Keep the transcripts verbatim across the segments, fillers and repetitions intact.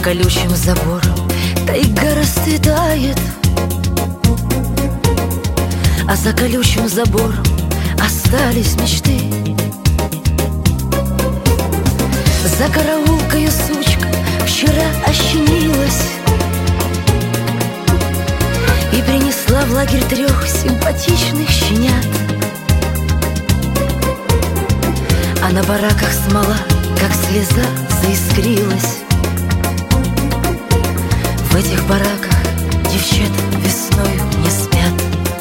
колючим забором тайга расцветает, а за колючим забором остались мечты. За караулкою сучка вчера ощенилась и принесла в лагерь трех симпатичных щенят. А на бараках смола, как слеза, заискрилась. В этих бараках девчата весною не спят.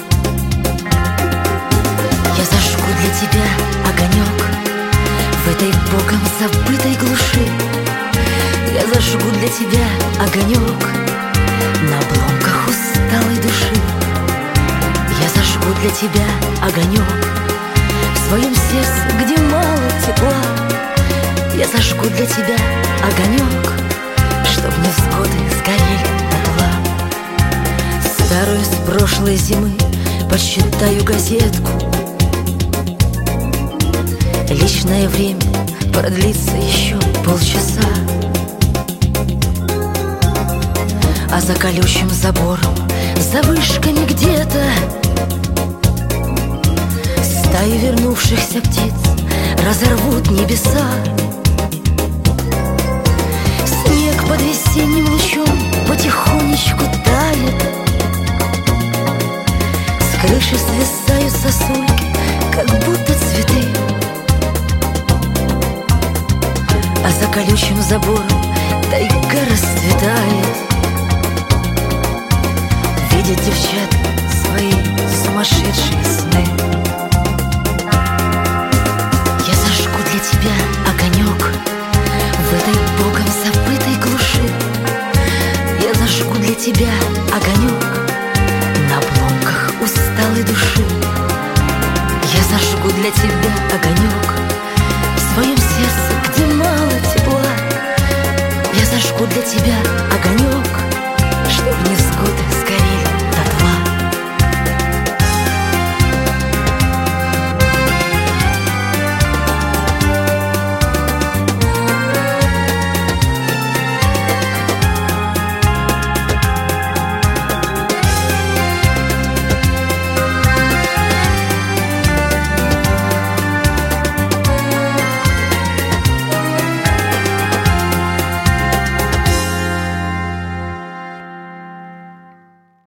Я зажгу для тебя огонек в этой богом забытой глуши. Я зажгу для тебя огонек на обломках усталой души. Я зажгу для тебя огонек в своем сердце, где мало тепла. Я зажгу для тебя огонек, чтоб невзгоды сгорели дотла. Старую с прошлой зимы подсчитаю газетку. Личное время продлится еще полчаса, а за колючим забором, за вышками где-то стаи вернувшихся птиц разорвут небеса. Снег под весенним лучом потихонечку тает, с крыши свисают сосульки, как будто цветы. А за колючим забором тайга расцветает. Видят девчата свои сумасшедшие